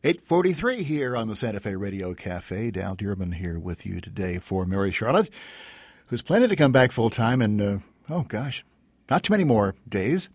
8:43 here on the Santa Fe Radio Cafe. Dal Dearman here with you today for Mary Charlotte, who's planning to come back full-time in, not too many more days.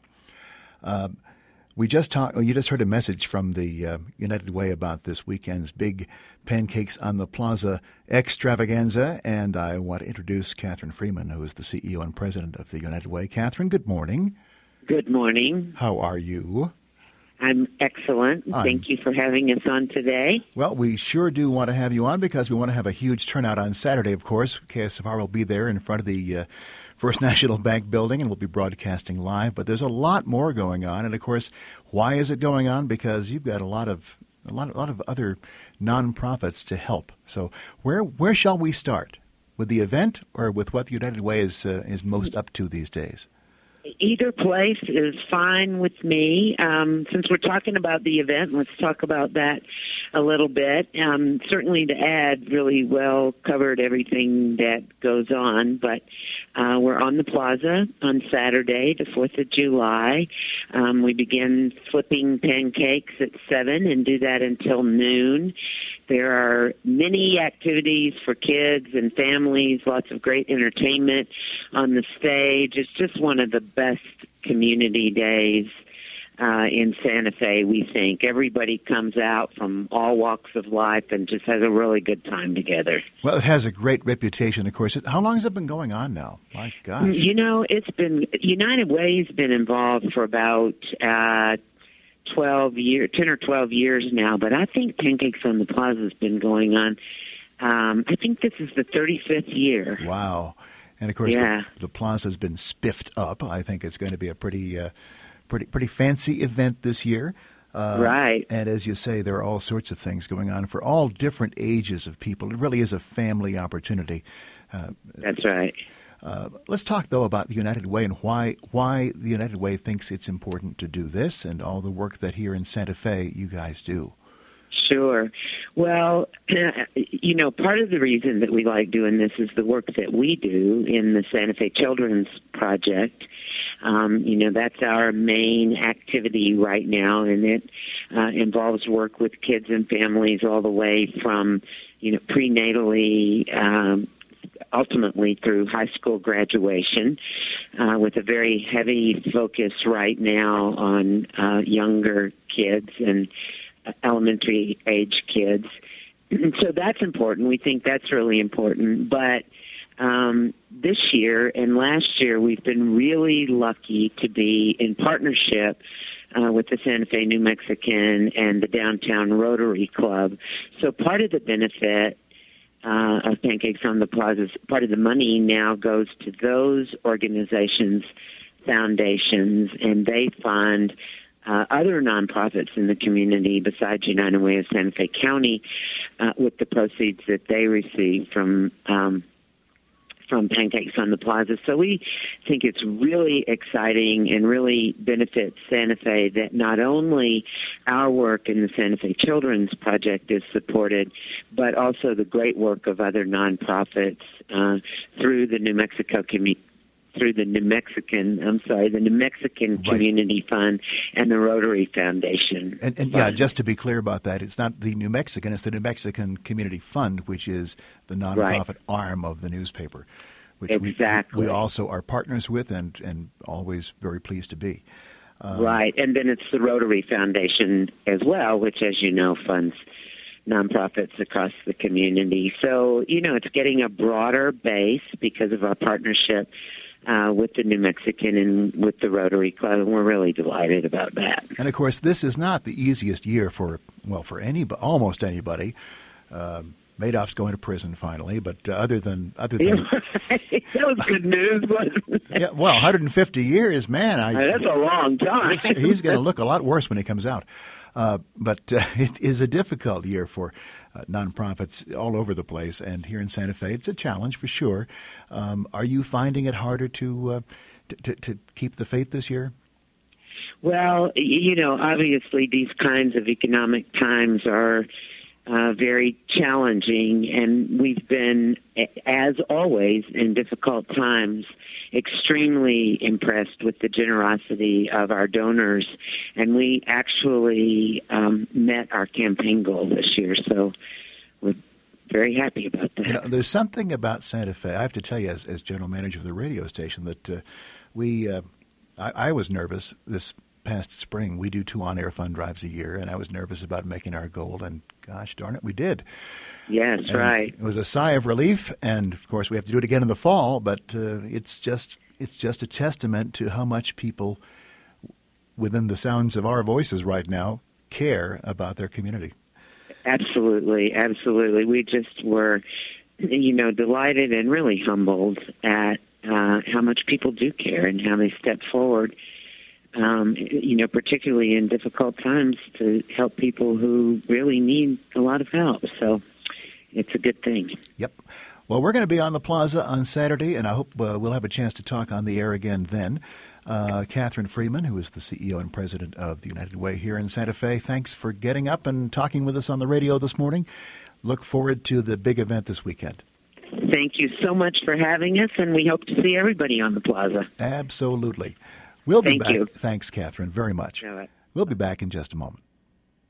You just heard a message from the United Way about this weekend's big Pancakes on the Plaza extravaganza, and I want to introduce Catherine Freeman, who is the CEO and president of the United Way. Catherine, good morning. Good morning. How are you? I'm excellent. Thank you for having us on today. Well, we sure do want to have you on because we want to have a huge turnout on Saturday, of course. KSFR will be there in front of the First National Bank building, and we'll be broadcasting live. But there's a lot more going on. And, of course, why is it going on? Because you've got a lot of other nonprofits to help. So where shall we start? With the event or with what the United Way is most up to these days? Either place is fine with me. Since we're talking about the event, let's talk about that a little bit. Certainly the ad really well covered everything that goes on, but we're on the plaza on Saturday, the 4th of July. We begin flipping pancakes at 7 and do that until noon. There are many activities for kids and families, lots of great entertainment on the stage. It's just one of the best community days in Santa Fe, we think. Everybody comes out from all walks of life and just has a really good time together. Well, it has a great reputation, of course. How long has it been going on now? My gosh. It's been, United Way's been involved for about 10 or 12 years now, but I think Pancakes on the Plaza has been going on. I think this is the 35th year. Wow. And, of course, the plaza has been spiffed up. I think it's going to be a pretty fancy event this year. Right. And as you say, there are all sorts of things going on for all different ages of people. It really is a family opportunity. That's right. Let's talk, though, about the United Way and why the United Way thinks it's important to do this and all the work that here in Santa Fe you guys do. Sure. Well, part of the reason that we like doing this is the work that we do in the Santa Fe Children's Project. That's our main activity right now, and it involves work with kids and families all the way from, prenatally ultimately through high school graduation, with a very heavy focus right now on younger kids and elementary age kids. So that's important. We think that's really important. But this year and last year, we've been really lucky to be in partnership with the Santa Fe New Mexican and the Downtown Rotary Club. So part of the benefit of Pancakes on the Plaza, part of the money now goes to those organizations, foundations, and they fund other nonprofits in the community besides United Way of Santa Fe County with the proceeds that they receive from Pancakes on the Plaza. So we think it's really exciting and really benefits Santa Fe that not only our work in the Santa Fe Children's Project is supported, but also the great work of other nonprofits through the New Mexican Community Fund and the Rotary Foundation. And just to be clear about that, it's not the New Mexican, it's the New Mexican Community Fund, which is the nonprofit arm of the newspaper, which we also are partners with and always very pleased to be. Right, and then it's the Rotary Foundation as well, which, as you know, funds nonprofits across the community. So, it's getting a broader base because of our partnership with the New Mexican and with the Rotary Club, and we're really delighted about that. And, of course, this is not the easiest year for almost anybody. Madoff's going to prison finally, but other than that was good news, wasn't it? Yeah, well, 150 years, man. That's a long time. He's going to look a lot worse when he comes out. But it is a difficult year for nonprofits all over the place, and here in Santa Fe, it's a challenge for sure. Are you finding it harder to keep the faith this year? Well, obviously these kinds of economic times are very challenging, and we've been, as always, in difficult times, extremely impressed with the generosity of our donors, and we actually met our campaign goal this year, so we're very happy about that. You know, there's something about Santa Fe. I have to tell you, as general manager of the radio station, that I was nervous this past spring. We do 2 on-air fund drives a year, and I was nervous about making our goal, and gosh darn it, we did. Yes, and right. It was a sigh of relief, and of course we have to do it again in the fall, but it's just a testament to how much people within the sounds of our voices right now care about their community. Absolutely, absolutely. We just were, delighted and really humbled at how much people do care and how they step forward, particularly in difficult times to help people who really need a lot of help. So it's a good thing. Yep. Well, we're going to be on the plaza on Saturday, and I hope we'll have a chance to talk on the air again then. Catherine Freeman, who is the CEO and president of the United Way here in Santa Fe, thanks for getting up and talking with us on the radio this morning. Look forward to the big event this weekend. Thank you so much for having us, and we hope to see everybody on the plaza. Absolutely. We'll be back. Thank you. Thanks, Catherine, very much. All right. We'll be back in just a moment.